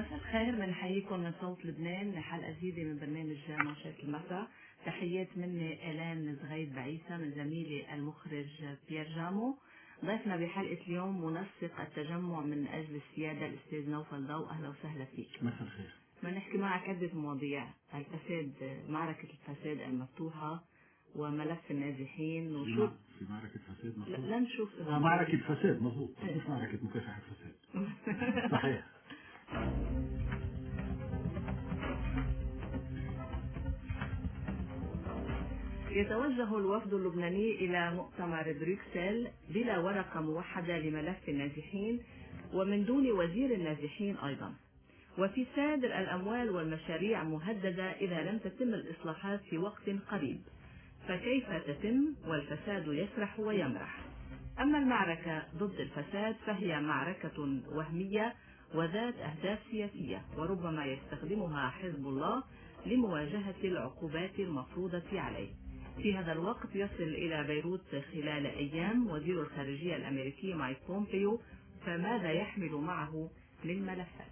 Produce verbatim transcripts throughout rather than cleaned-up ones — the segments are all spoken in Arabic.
مساء الخير، بنحييكم من صوت لبنان لحلقة جديدة من برنامج منشات المساء. تحيات مني إيلان زغيد بعيسى من زميلي المخرج بيير جامو. ضيفنا بحلقة اليوم منسق التجمع من أجل السيادة الأستاذ نوفل ضو. أهلا وسهلا فيك. مساء الخير. بنحكي معك عدة مواضيع: الفساد، معركة الفساد المفتوحة، وملف النازحين. وشو في معركة فساد مظبوط؟ لا نشوف آه معركة فساد مظبوط، مش معركة مكافحة فساد. صحيح. يتوجه الوفد اللبناني إلى مؤتمر بروكسل بلا ورقة موحدة لملف النازحين ومن دون وزير النازحين أيضا، وفي سادر الأموال والمشاريع مهددة إذا لم تتم الإصلاحات في وقت قريب. فكيف تتم والفساد يسرح ويمرح؟ أما المعركة ضد الفساد فهي معركة وهمية وذات أهداف سياسية، وربما يستخدمها حزب الله لمواجهة العقوبات المفروضة عليه. في هذا الوقت يصل إلى بيروت خلال أيام وزير الخارجية الأمريكي مايك بومبيو، فماذا يحمل معه من ملفات؟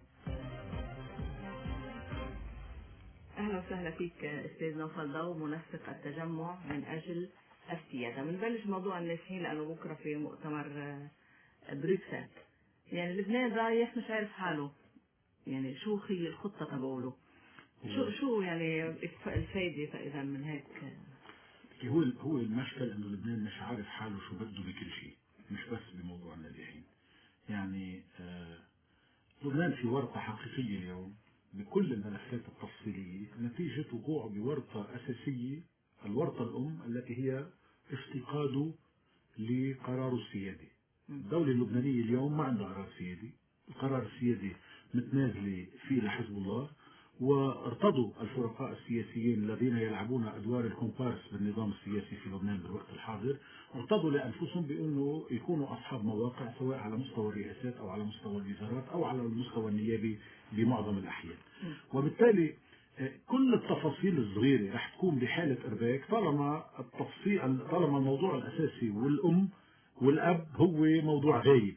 أهلا وسهلا فيك أستاذ نوفل ضو، منسق التجمع من أجل السيادة. بنبلش موضوع النازحين لأنه بكرة في مؤتمر بروكسل. يعني لبنان رايح مش عارف حاله، يعني شو هي الخطة تبعوله؟ شو شو يعني الفايدة فإذا من هيك؟ هو هو المشكل انه لبنان مش عارف حاله شو بده بكل شيء، مش بس بموضوع النازحين. يعني آه لبنان في ورطة حقيقية اليوم بكل الملفات التفصيلية نتيجة وقوعه بورطة أساسية، الورطة الأم التي هي افتقاده لقرار السيادي. الدولة اللبنانية اليوم ما عندها قرار سيادي، القرار السيادي متنازلة فيه لحزب الله، وارتضوا الفرقاء السياسيين الذين يلعبون أدوار الكومبارس بالنظام السياسي في لبنان بالوقت الحاضر، ارتضوا لأنفسهم بأنه يكونوا أصحاب مواقع سواء على مستوى الرئاسات أو على مستوى الوزارات أو على المستوى النيابي بمعظم الأحيان. وبالتالي كل التفاصيل الصغيرة رح تكون بحالة إرباك طالما التفصيل طالما الموضوع الأساسي والأم والأب هو موضوع غايب.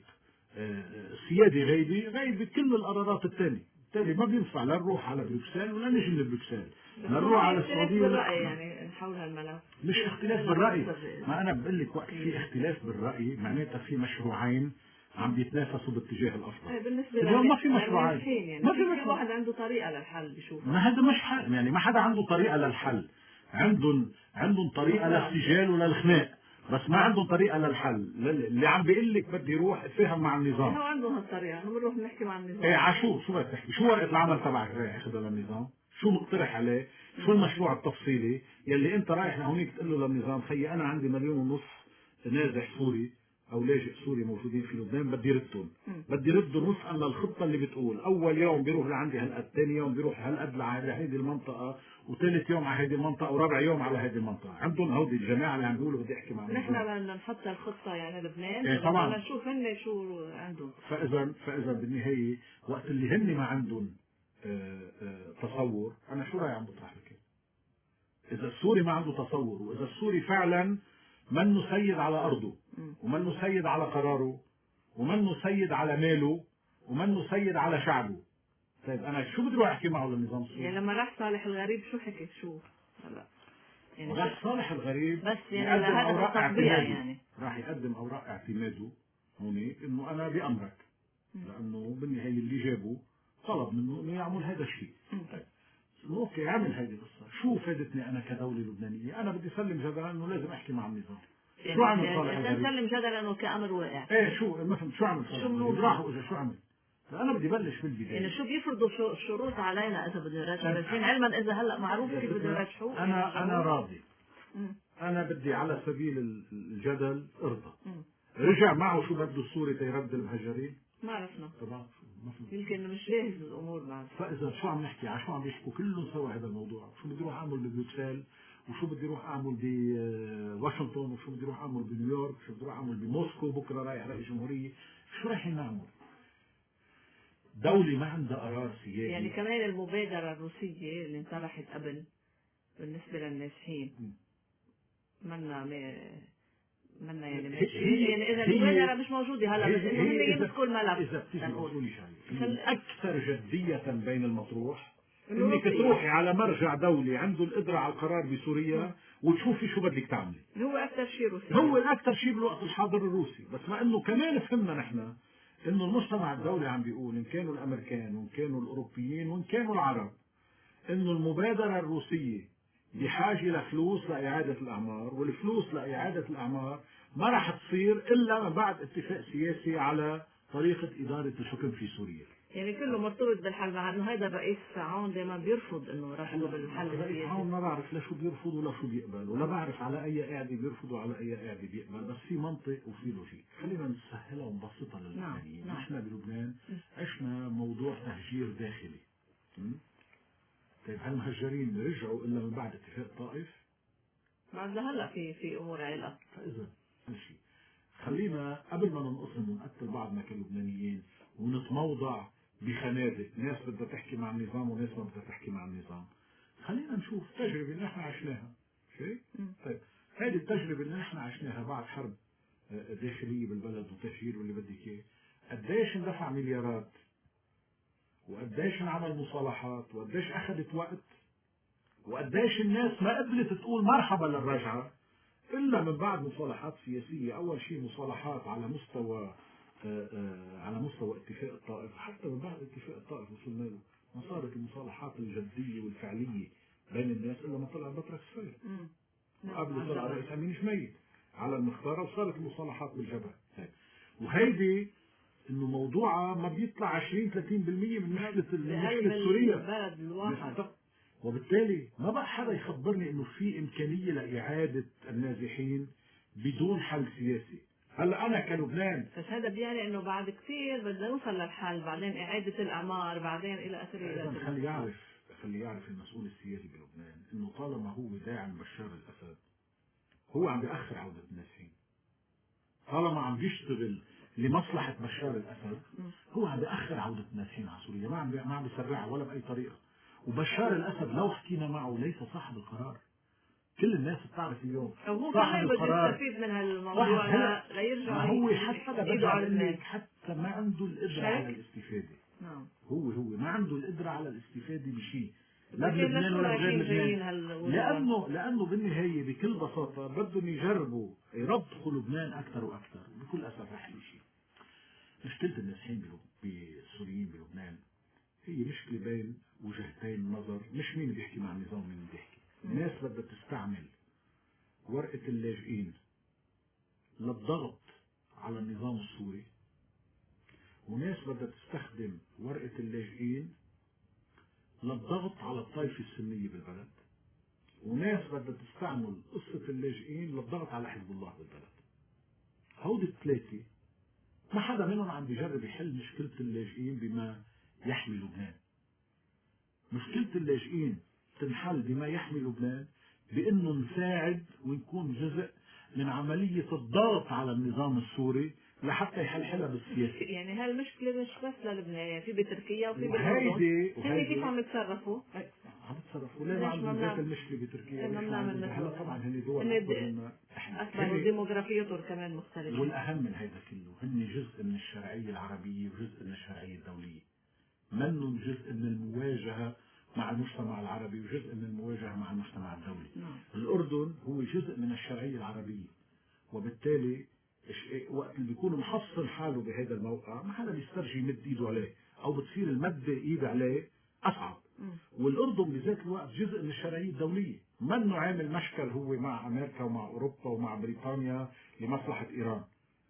السيادة غايبة غايبة كل القرارات الثانية. بالتالي ما بينفع لا نروح على بروكسل ولا نجي من بروكسل، لا نروح على السعودية ولا يعني حول هالملف. مش اختلاف بالرأي، ما أنا بقول لك وقت في اختلاف بالرأي معناتها في مشروعين عم بيتنافسوا باتجاه الأفضل. بالنسبة اليوم ما في مشروعين، يعني ما في كل واحد عنده طريقة للحل بشوفها. ما هذا مش حل، يعني ما حدا عنده طريقة للحل، عندهم عندهم طريقة للسجال وللخناق، بس ما عندهم طريقة للحل. اللي عم بيقول لك بدي يروح اتفاهم مع النظام، هو عندهم هالطريقة، هم بنروح نحكي مع النظام. ايه عشو شو بدك تحكي؟ شو ورقة العمل تبعك رايح اخذها للنظام؟ شو مقترح عليه؟ شو المشروع التفصيلي يلي انت رايح لهونيك تقول له للنظام خيي انا عندي مليون ونص نازح سوري او لاجئ سوري موجودين في لبنان بدي ردهم، بدي ردهم وفقا للخطه اللي بتقول اول يوم بيروح لعندي هالقد، ثاني يوم بيروح هالقد لهيدي المنطقه، وثالث يوم على هيدي المنطقه، ورابع يوم على هيدي المنطقه. عندهم هودي الجماعه اللي عم بيقولوا بدي احكي معهم. نحن بدنا نحط الخطه يعني لبنان، ايه طبعا بدنا نشوف هن شو عندهم. فاذا فاذا بالنهايه وقت اللي هن ما عندهم آآ آآ تصور، انا شو رايي عم بطرح لك؟ اذا السوري ما عنده تصور، واذا السوري فعلا منه سيد على ارضه ومنه سيد على قراره ومنه سيد على ماله ومنه سيد على شعبه، طيب انا شو بدي اروح احكي معه للنظام السوري؟ يعني لما راح صالح الغريب شو حكي؟ شو هلا يعني راح صالح الغريب بس يعني يقدم اوراق اعتماده، يعني راح يقدم اوراق اعتماده هونيك انه انا بامرك، لانه بالنهايه اللي جابه طلب منه انه يعمل هذا الشيء. طيب اوكي يعمل هذه القصه، شو فادتني انا كدوله لبنانيه؟ انا بدي اسلم جدلا انه لازم احكي مع النظام. يعني شو عمل صالح الغريب؟ نسلم جدلا انه كامر واقع. ايه شو ما فهمت شو عمل صالح الغريب؟ راح واجا شو عمل؟ انا بدي بلش بالبدايه. يعني شو بيفرضوا شروط علينا اذا بده يرجعوا؟ بس علما اذا هلا معروف كيف بده يرجعوا. انا انا راضي. مم. انا بدي على سبيل الجدل ارضى. مم. رجع معه شو بده السوري تيرد المهجرين؟ ما عرفنا طبعا يمكن مش جاهز الامور بعد. فاذا شو عم نحكي على شو عم يحكوا كلهم سوا هذا الموضوع؟ شو بدي اروح اعمل ببروكسل، وشو بدي اروح اعمل بواشنطن، وشو بدي اروح اعمل بنيويورك، وشو بدي اروح اعمل بموسكو، بكره رايح رئيس جمهوريه، شو رايحين نعمل؟ دولة ما عندها قرار سيادي. يعني كمان المبادرة الروسية اللي انطرحت قبل بالنسبة للنازحين منا منا يعني ماشي يعني اذا المبادره مش موجوده هلا بس انه هن يمسكوا الملف. اذا بتيجي تقولي شغله خل... الاكثر جديه بين المطروح انك انك تروحي على مرجع دولي عنده القدره على القرار بسوريا وتشوفي شو بدك تعملي. هو اكثر شيء روسي، هو الاكثر شيء بالوقت الحاضر الروسي. بس مع انه كمان فهمنا نحن انه المجتمع الدولي عم بيقول ان كانوا الامريكان وان كانوا الاوروبيين وان كانوا العرب انه المبادره الروسيه بحاجه لفلوس لاعاده الاعمار، والفلوس لاعاده الاعمار ما راح تصير الا من بعد اتفاق سياسي على طريقه اداره الحكم في سوريا. يعني كله مرتبط بالحل، مع انه هذا الرئيس عون دائما بيرفض انه رفضه بالحل السياسي. عون ما بعرف لا شو بيرفض ولا شو بيقبل، ولا بعرف على اي قاعده بيرفض وعلى اي قاعده بيقبل، بس في منطق وفي لوجيك. خلينا نسهلها ونبسطها للبنانيين. نعم. نحن بلبنان عشنا موضوع تهجير داخلي. طيب هالمهجرين رجعوا الا من بعد اتفاق الطائف؟ بعد هلا في في امور علاقه. اذا ماشي، خلينا قبل ما ننقسم ونقتل بعضنا كلبنانيين ونتموضع بخنادق، ناس بدها تحكي مع النظام وناس ما بدها تحكي مع النظام، خلينا نشوف التجربه اللي نحن عشناها. شيء طيب هذه التجربه اللي نحن عشناها بعد حرب داخليه بالبلد وتهجير واللي بدك اياه، قديش اندفع مليارات وقديش انعمل مصالحات وقديش اخذت وقت وقديش الناس ما قبلت تقول مرحبا للرجعه الا من بعد مصالحات سياسيه. اول شيء مصالحات على مستوى آآ آآ على مستوى اتفاق الطائف، حتى من بعد اتفاق الطائف وصلنا له ما صارت المصالحات الجديه والفعليه بين الناس الا ما طلع بطرس فايل وقبل طلع رئيس امين شميت على المختار وصارت المصالحات بالجبهه. وهيدي انه موضوعها ما بيطلع عشرين ثلاثين بالمئة من مشكله المشكله السوريه البلد الواحد، وبالتالي ما بقى حدا يخبرني انه في امكانيه لاعاده النازحين بدون حل سياسي. هلا انا كلبنان بس هذا بيعني انه بعد كثير بدنا نوصل للحل، بعدين اعاده الاعمار، بعدين الى اخره. خلي يعرف خلي يعرف المسؤول السياسي بلبنان انه طالما هو داعم بشار الاسد هو عم بيأخر عوده النازحين. طالما عم بيشتغل لمصلحه بشار الاسد هو عم بيأخر عوده النازحين على سوريا، ما عم ما عم بيسرعها ولا باي طريقه. وبشار الاسد لو حكينا معه ليس صاحب القرار. كل الناس بتعرف اليوم هو صاحب القرار يستفيد من هالموضوع ليرجع. ما هو حتى برجع لك حتى ما عنده القدره على الاستفاده. نعم. هو هو ما عنده القدره على الاستفاده بشيء لا بلبنان بلبنان ولا بغير لبنان، لانه لانه لانه بالنهايه بكل بساطه بدهم يجربوا يربطوا لبنان اكثر واكثر. بكل اسف رح شيء مشكله النازحين بالسوريين بلبنان هي مشكله بين وجهتين نظر، مش مين بيحكي مع النظام ومين بيحكي. الناس بدها تستعمل ورقة اللاجئين للضغط على النظام السوري، وناس بدها تستخدم ورقة اللاجئين للضغط على الطائفة السنية بالبلد، وناس بدها تستعمل قصة اللاجئين للضغط على حزب الله بالبلد. هودي الثلاثة ما حدا منهم عم بيجرب يحل مشكلة اللاجئين بما يحمي لبنان. مشكلة اللاجئين تنحل بما يحمي لبنان بأنه نساعد ونكون جزء من عملية الضغط على النظام السوري لحتى يحلحلها بالسياسة. يعني هالمشكلة مش بس للبنان، يعني في بتركيا وفي بالأردن. وهيدي هن كيف عم يتصرفوا؟ عم يتصرفوا ليه ما عندهم ذات المشكلة بتركيا؟ هلا طبعا هن دول أكبر منا أكبر وديموغرافيتهم كمان مختلفة. والأهم من هذا كله هن جزء من الشرعية العربية وجزء من الشرعية الدولية، منهم جزء من المواجهة مع المجتمع العربي وجزء من المواجهة مع المجتمع الدولي. نعم. الأردن هو جزء من الشرعية العربية، وبالتالي وقت اللي بيكون محصن حاله بهذا الموقع ما حدا بيسترجي يمد ايده عليه او بتصير المد ايد عليه اصعب. والاردن بذات الوقت جزء من الشرعيه الدوليه، منه عامل مشكل هو مع امريكا ومع اوروبا ومع بريطانيا لمصلحه ايران.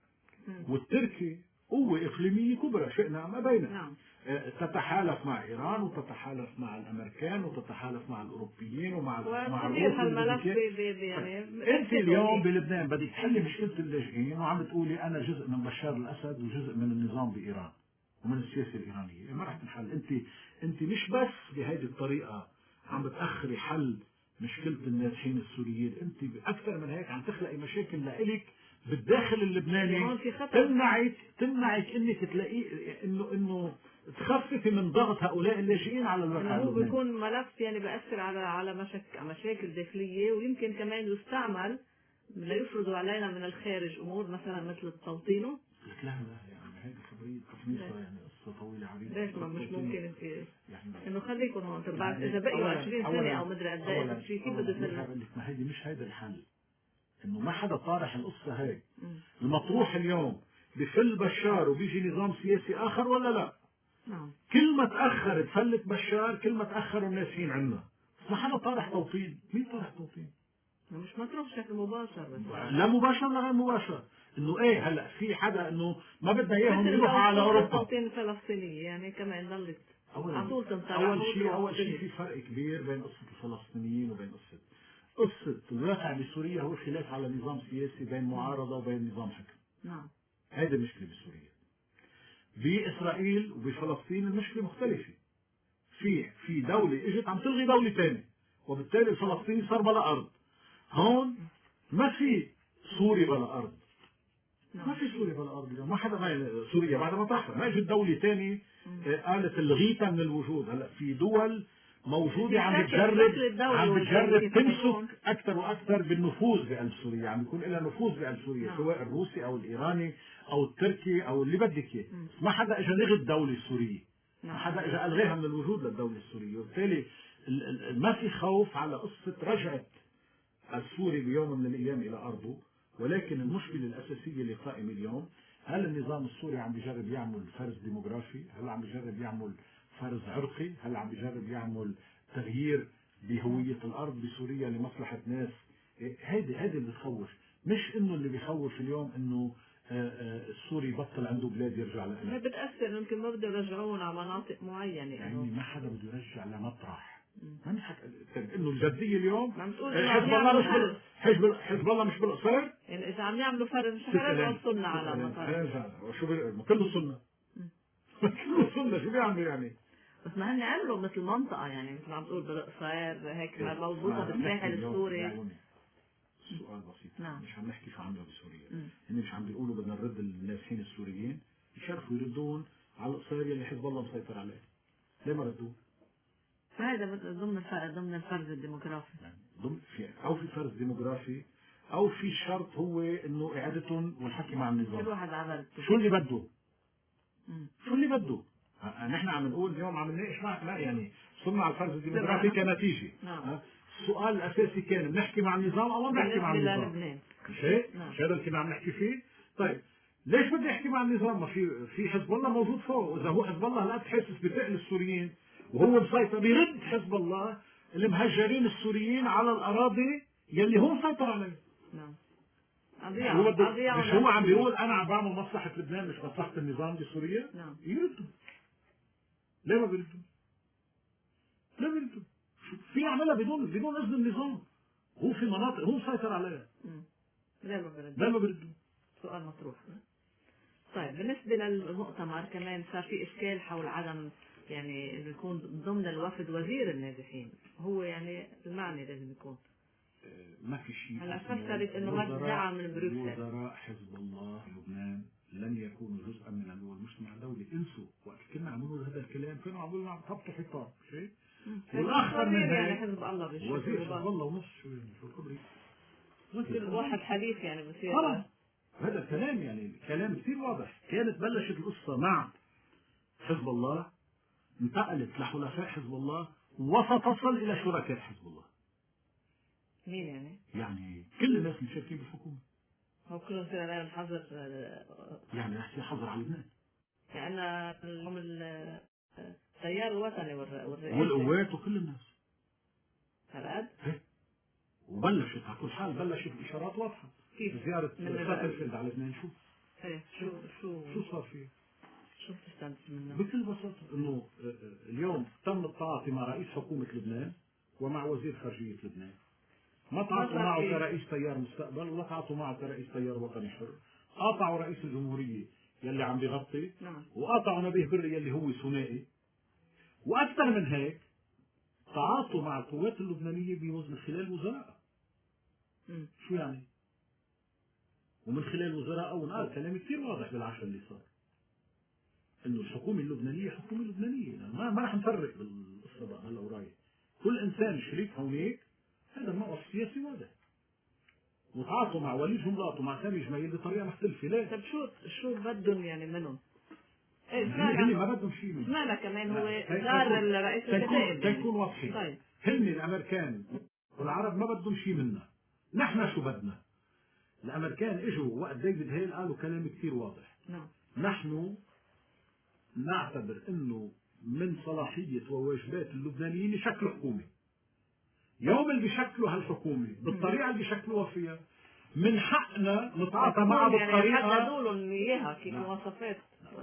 والتركي قوة إقليمية كبرى شئنا أم أبينا. نعم. تتحالف مع إيران وتتحالف مع الأمريكان وتتحالف مع الأوروبيين ومع مع الروس. أنت اليوم بلبنان بدك تحلي مشكلة اللاجئين وعم بتقولي أنا جزء من بشار الأسد وجزء من النظام بإيران ومن السياسة الإيرانية. ما رح تنحل. أنت أنت مش بس بهذه الطريقة عم بتأخري حل مشكلة النازحين السوريين، أنت أكثر من هيك عم تخلقي مشاكل لإلك بالداخل اللبناني تمنعك تمنعك انك تلاقي انه انه تخففي من ضغط هؤلاء اللاجئين على الواقع. هو بيكون ملف يعني بيأثر على على مشاكل مشاكل داخليه، ويمكن كمان يستعمل لا يفرضوا علينا من الخارج امور مثلا مثل التوطين. لك لا لا يعني هيدي خبريه قصيصه يعني قصه طويله عريضه. ليش ما مش ممكن انت يعني انه خليكم هون تبع يعني اذا بقيوا عشرين سنه او مدري قد ايه اولا شيء كيف بده يسلم. ما هيدي مش هيدا الحل، انه ما حدا طارح القصه هيك. المطروح اليوم بفل بشار وبيجي نظام سياسي اخر ولا لا؟ نعم. كل ما تاخر تفلت بشار كل ما تاخروا الناسين عنا. ما حدا طارح توطين. مين طارح توطين؟ مش مطروح بشكل مباشر بس لا مباشر لا غير مباشر. انه ايه هلا في حدا انه ما بدنا اياهم يروحوا على اوروبا. التوطين الفلسطيني يعني كمان ضلت على طول تنطلع. اول شيء اول شيء في فرق كبير بين قصه الفلسطينيين وبين قصه قصه الواقع بسوريا. هو خلاف على نظام سياسي بين معارضه وبين نظام حكم. نعم. هذا المشكله بسوريا. باسرائيل وبفلسطين المشكله مختلفه. في في دوله اجت عم تلغي دوله ثانيه وبالتالي الفلسطيني صار بلا ارض. هون ما في سوري بلا ارض. ما في سوريا بلا ارض اليوم. ما حدا ما سوريا بعد ما طاحت ما اجت دوله ثانيه قالت الغيتها من الوجود. هلا في دول موجوده عم بتجرب عم بتجرب تمسك اكثر واكثر بالنفوذ بقلب سوريا. عم بيكون لها نفوذ بقلب سوريا نعم. سواء الروسي او الايراني او التركي او اللي بدك اياه. ما حدا اجى لغى الدوله السوريه. نعم. ما حدا اجى الغيها من الوجود للدوله السوريه. وبالتالي ما في خوف على قصه رجعه السوري بيوم من الايام الى ارضه. ولكن المشكله الاساسيه اللي قائمه اليوم هل النظام السوري عم بيجرب يعمل فرز ديموغرافي؟ هل عم بيجرب يعمل فرز عرقي؟ هل عم بيجرب يعمل تغيير بهويه الارض بسوريا لمصلحه ناس؟ هيدي هيدي اللي بتخوف. مش انه اللي بيخوف اليوم انه السوري بطل عنده بلاد يرجع لها. هي بتاثر يمكن ما بده يرجعون على مناطق معينه. يعني ما حدا بده يرجع لمطرح. ما نحكي انه الجديه اليوم حزب الله مش بال... حزب حزب الله مش بالقصير. يعني اذا عم يعملوا فرز مش حيرجعوا السنه على مطار. شو بي... كله سنه. كله سنه شو بيعملوا يعني؟ بس ما هن عملوا مثل منطقه يعني مثل ما عم تقول بالقصير هيك مربوطه بالساحل السوري. السؤال بسيط. نعم. مش عم نحكي شو عملوا بسوريا. هن مش عم بيقولوا بدنا نرد النازحين السوريين. يشرفوا يردون على القصير اللي حزب الله مسيطر عليه. ليه ما ردوه؟ فهذا ضمن ضمن الفرز الديموغرافي. يعني ضمن في او في فرز ديموغرافي او في شرط هو انه اعادتهم والحكي مع النظام. كل واحد عملته. شو اللي بده؟ مم. شو اللي بده؟ نحن عم نقول اليوم عم نناقش معك لا يعني وصلنا على الفرز الديموغرافي كنتيجه. نعم. السؤال الاساسي كان بنحكي مع النظام او ما بنحكي مع النظام؟ مش هيك؟ مش هذا اللي كنا عم نحكي فيه؟ طيب ليش بدي احكي مع النظام؟ ما في في حزب الله موجود فوق. واذا هو حزب الله هلا حاسس بثقل السوريين وهو مسيطر بيرد حزب الله المهجرين السوريين على الاراضي يلي هو مسيطر عليها. نعم. مش هو عم بيقول انا عم بعمل مصلحه لبنان مش مصلحه النظام بسوريا؟ نعم. يردوا. ليه ما بيردوا؟ ليه بيردوا؟ في يعملها بدون بدون اذن النظام. هو في مناطق هو مسيطر عليها. ليه ما بيردوا؟ ليه ما بيردوا؟ سؤال مطروح. طيب بالنسبه للمؤتمر كمان صار في اشكال حول عدم يعني انه يكون ضمن الوفد وزير النازحين. هو يعني المعنى لازم يكون ما في شيء. هلا فسرت انه ما دعم من بروكسل. وزراء حزب الله لبنان لن يكونوا جزءا من المجتمع الدولي. انسوا وقت كنا عم نقول هذا الكلام كانوا عم يقولوا عم تهبطوا حيطان شيء. والاخر من يعني حزب الله وزير حزب الله ونص شو شو خبري. كل واحد حديث يعني بصير هذا الكلام يعني كلام كثير واضح. كانت بلشت القصه مع حزب الله انتقلت لحلفاء حزب الله وستصل الى شركاء حزب الله. مين يعني؟ يعني كل الناس المشاركين بالحكومه. هو كلهم صار عليهم الحظر يعني رح يصير حظر على لبنان. يعني اليوم التيار الوطني والرئيس والقوات وكل الناس. هالقد؟ ايه وبلشت على كل حال بلشت الاشارات واضحه. كيف؟ زياره ساترفيلد على لبنان شو؟ ايه شو شو شو صار فيه؟ شو بتستنتج منه؟ بكل بساطه انه اليوم تم التعاطي مع رئيس حكومه لبنان ومع وزير خارجيه لبنان. ما تعاطوا معه كرئيس تيار مستقبل ولا تعاطوا معه كرئيس تيار وطني حر. قاطعوا رئيس الجمهوريه يلي عم بيغطي. نعم. وقاطعوا نبيه بري يلي هو ثنائي. واكثر من هيك تعاطوا مع القوات اللبنانيه من خلال وزراء. شو يعني؟ ومن خلال وزراء ونقال كلام كثير واضح بالعشاء اللي صار. انه الحكومه اللبنانيه حكومه لبنانيه، ما ما رح نفرق بالقصه بقى هلا ورايح. كل انسان شريك هونيك هذا موقف سياسي واضح. وتعاطوا مع وليد جملات ومع سامي جميل بطريقه مختلفه. ليه؟ طب شو شو بدهم يعني منهم؟ هن ما بدهم شيء منهم. سمعنا كمان هو زار الرئيس الكتائب. تيكون واضحين. طيب هن الامريكان والعرب ما بدهم شيء منا. نحن شو بدنا؟ الامريكان اجوا وقت ديفيد هيل قالوا كلام كثير واضح. نعم. نحن نعتبر انه من صلاحيه وواجبات اللبنانيين يشكلوا حكومه. يوم اللي بيشكلوا هالحكومه بالطريقه اللي بيشكلوها فيها من حقنا نتعاطى معها بالطريقه. يعني حددوا لهم اياها كيف مواصفات.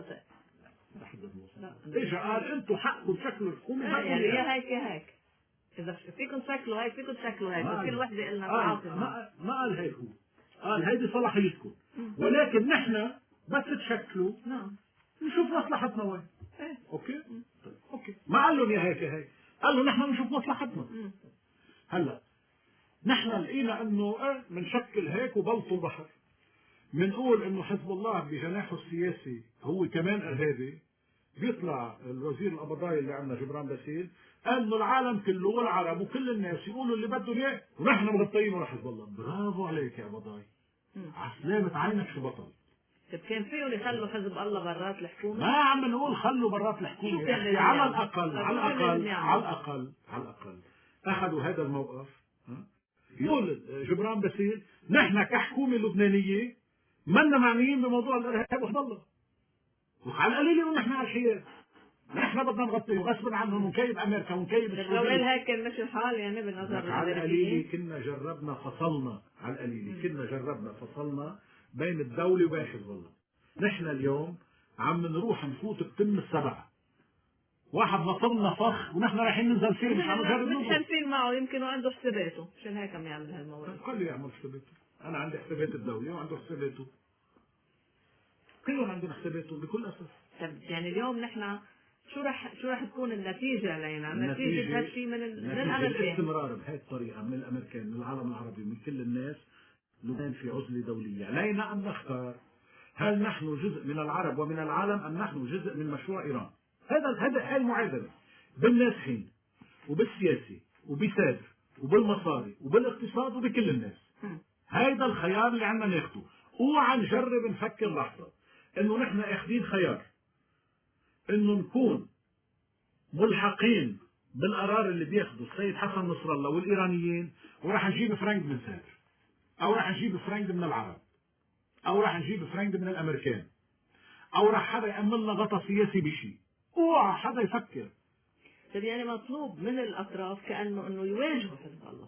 اجى قال انتم حقكم تشكلوا الحكومه. يعني يا هيك يا هيك. اذا فيكم تشكلوا هيك فيكم تشكلوا هيك. كل وحده قلنا تعاطي معها. ما قال هيك هو. قال هيدي صلاحيتكم. ولكن نحن بس تشكلوا نعم نشوف مصلحتنا وين. اوكي؟ طيب اوكي. ما قال لهم يا هيك يا هيك. قال له نحن بنشوف مصلحتنا. هلا نحن لقينا انه ايه بنشكل هيك وبلطوا البحر. بنقول انه حزب الله بجناحه السياسي هو كمان ارهابي. بيطلع الوزير القبضاي اللي عندنا جبران باسيل قال انه العالم كله والعرب وكل الناس يقولوا اللي بدهم اياه ونحن مغطيين ورا حزب الله. برافو عليك يا قبضاي. على سلامة عينك شو بطل. طيب كان فيهم يخلوا حزب الله برات الحكومه؟ ما عم نقول خلوا برات الحكومه. يعني على الاقل على الاقل على الاقل على الاقل اخذوا هذا الموقف. يقول جبران باسيل نحن كحكومه لبنانيه منا معنيين بموضوع الارهاب وحزب الله. وعلى القليل نحن على الحياد. نحن بدنا نغطيه وغصب عنهم ونكيب امريكا ونكيب السعوديه. لو قال هيك كان مشي الحال يعني بالنظر على القليل كنا جربنا فصلنا. على القليل كنا جربنا فصلنا بين الدوله وبين حزب الله. نحن اليوم عم نروح نفوت بتم السبعه. واحد نصرنا فخ ونحن رايحين ننزل فيه. مش عم نجرب مش هنفيل معه يمكن عنده حساباته مشان هيك عم يعمل هالموضوع. قال لي يعمل حساباته. انا عندي حسابات الدوله وعنده حساباته. كلهم عندهم حساباته بكل اسف. طب يعني اليوم نحن شو رح شو رح تكون النتيجه علينا؟ نتيجه هالشيء من الامريكان. الاستمرار بهي الطريقه من الامريكان من العالم العربي من كل الناس. لبنان في عزله دوليه. علينا ان نختار هل نحن جزء من العرب ومن العالم ام نحن جزء من مشروع ايران. هذا هذا هي المعادله بالنازحين وبالسياسي وبسادر وبالمصاري وبالاقتصاد وبكل الناس. هذا الخيار اللي عندنا ناخده. اوعى نجرب نفكر لحظه انه نحن اخذين خيار انه نكون ملحقين بالقرار اللي بياخده السيد حسن نصر الله والايرانيين وراح نجيب فرنك من سادر او راح نجيب فرنك من العرب او راح نجيب فرنك من الامريكان او راح حدا يأمن لنا غطا سياسي بشيء. اوعى حدا يفكر. طيب يعني مطلوب من الاطراف كانه انه يواجهوا حزب الله.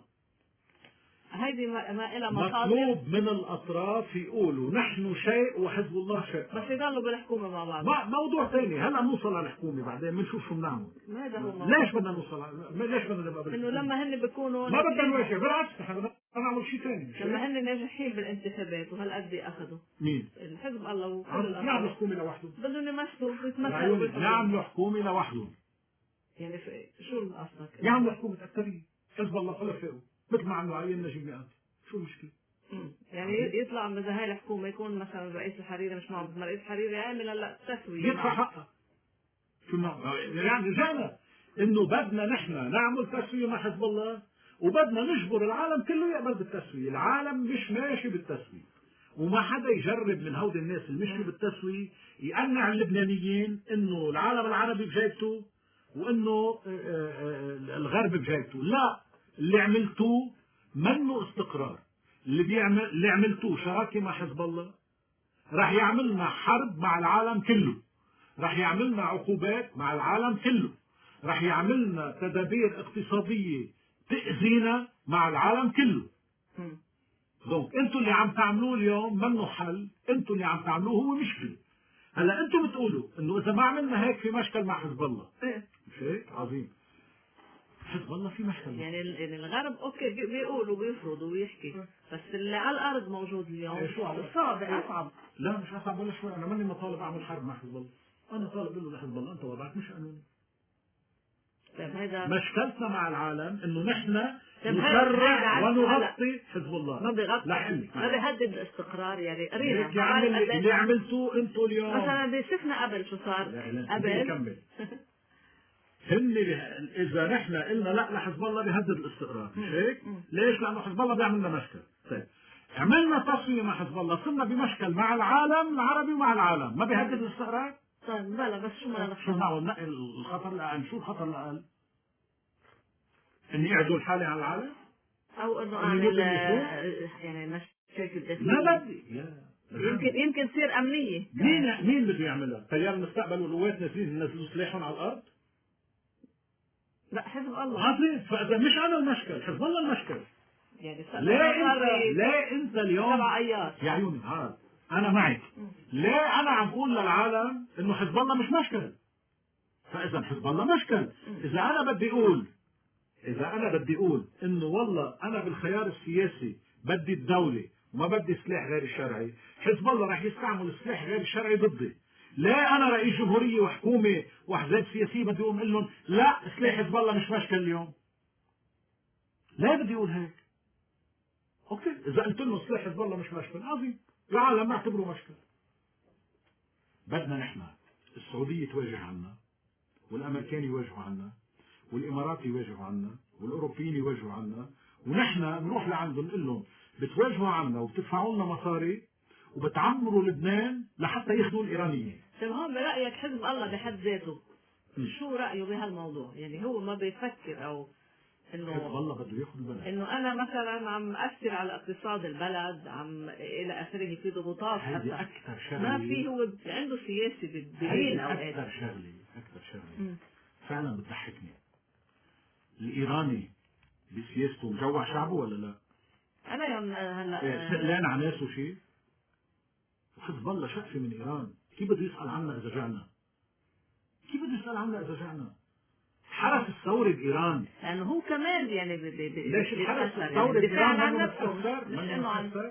هيدي ما ما لها مصادر. مطلوب من الاطراف يقولوا نحن شيء وحزب الله شيء. بس يضلوا بالحكومه مع بعض. ما موضوع ثاني. هلا بنوصل على الحكومه بعدين بنشوف شو بنعمل. هذا هو الموضوع. ليش بدنا نوصل على... ليش بدنا نبقى انه لما هن بيكونوا ما بدنا نواجه. بالعكس نحن بدنا نعمل شيء ثاني. لما هن ناجحين بالانتخابات وهالقد اخذوا مين؟ الحزب الله وكل الاطراف. يعملوا حكومه لوحدهم. بدهم يمثلوا يتمثلوا. يعملوا حكومه لوحدهم. يعني شو قصدك؟ يعملوا حكومه اكثريه. حزب الله خلفائه مثل ما عملوا عين نجيب مئات. شو المشكله؟ يعني يطلع مثل هاي الحكومه يكون مثلا رئيس الحريري مش معه. رئيس الحريري عامل هلا تسويه يدفع حقها. شو يعني رجعنا انه بدنا نحن نعمل تسويه مع حزب الله وبدنا نجبر العالم كله يقبل بالتسويه. العالم مش ماشي بالتسويه وما حدا يجرب من هود الناس اللي مشوا بالتسويه يقنع اللبنانيين انه العالم العربي بجايبته وانه الغرب بجايبته. لا، اللي عملتوه منه استقرار. اللي بيعمل اللي عملتوه شراكه مع حزب الله راح يعملنا حرب مع العالم كله. راح يعملنا عقوبات مع العالم كله. راح يعملنا تدابير اقتصاديه تأذينا مع العالم كله. دونك انتوا اللي عم تعملوه اليوم منه حل. انتوا اللي عم تعملوه هو مشكله. هلا انتوا بتقولوا انه اذا ما عملنا هيك في مشكل مع حزب الله. مش هيك؟ عظيم. حزب الله في مشكل. يعني الغرب اوكي بيقولوا وبيفرضوا ويحكي بس اللي على الارض موجود اليوم صعب اصعب. لا مش اصعب ولا شوي. انا ماني مطالب اعمل حرب مع حزب الله. انا طالب له لحزب الله انت وضعك مش قانوني. هذا مشكلتنا مع العالم انه نحن نسرع ونغطي حزب الله. ما بيغطي ما بيهدد الاستقرار. يعني قرينا يعني اللي عملتوه انتوا اليوم مثلا بيشوفنا قبل شو صار قبل كمل. هن اذا نحن قلنا لا لحزب الله بيهدد الاستقرار. مش هيك؟ ليش؟ لانه حزب الله بيعمل لنا مشكل. طيب عملنا تصفية مع حزب الله، صرنا بمشكل مع العالم العربي ومع العالم، ما بيهدد الاستقرار؟ طيب بلا بس شو بدنا شو نفهم؟ معه نقل الخطر الأقل؟ شو الخطر الأقل؟ إني أعدوا الحالة على العالم؟ او انه إنه اعمل يوجد يعني مشاكل داخلية؟ لا بدي يا يمكن يمكن تصير امنية. مين مين بده يعملها؟ تيار المستقبل والقوات نازلين ينزلوا سلاحهم على الأرض؟ لا حزب الله. عظيم، فإذا مش أنا المشكل، حزب الله المشكل. يعني لا انت لا انت اليوم سبع ايار يا عيوني هذا انا معك. لا انا عم بقول للعالم انه حزب الله مش مشكل، فاذا حزب الله مشكل. اذا انا بدي اقول اذا انا بدي اقول انه والله انا بالخيار السياسي بدي الدوله وما بدي سلاح غير الشرعي، حزب الله راح يستعمل السلاح غير الشرعي ضدي. لا انا رئيس جمهوريه وحكومه واحزاب سياسيه بدي اقول لهم لا سلاح حزب الله مش مشكل اليوم. لا بدي اقول هيك. اوكي اذا قلت لهم سلاح حزب الله مش مشكل، عظيم، العالم ما اعتبره مشكل. بدنا نحن السعوديه تواجه عنا، والامريكان يواجهوا عنا، والامارات يواجهوا عنا، والاوروبيين يواجهوا عنا، ونحن نروح لعندهم نقول لهم بتواجهوا عنا وبتدفعوا لنا مصاري وبتعمروا لبنان لحتى ياخذوا الايرانيين. طيب هون برايك حزب الله بحد ذاته شو رايه بهالموضوع؟ يعني هو ما بيفكر او انه حزب الله بده ياخذ البلد، انه انا مثلا عم اثر على اقتصاد البلد عم الى اخره، في ضغوطات هذه حتى اكثر شغله ما في، هو عنده سياسي ببين اوقات. اكثر شغله اكثر شغله فعلا بتضحكني. الايراني بسياسته مجوع شعبه ولا لا؟ انا يوم هلا سئلان على ناسه شيء؟ وحزب الله شقفه من ايران، كيف بده يسال عنا اذا جعنا؟ كيف بده يسال عنا اذا جعنا؟ حرس الثوري بايران لانه هو كمان يعني بي بي بي ليش الحرس الثوري بايران عن منه نفسه متاثر؟ مش منه انه عن متاثر؟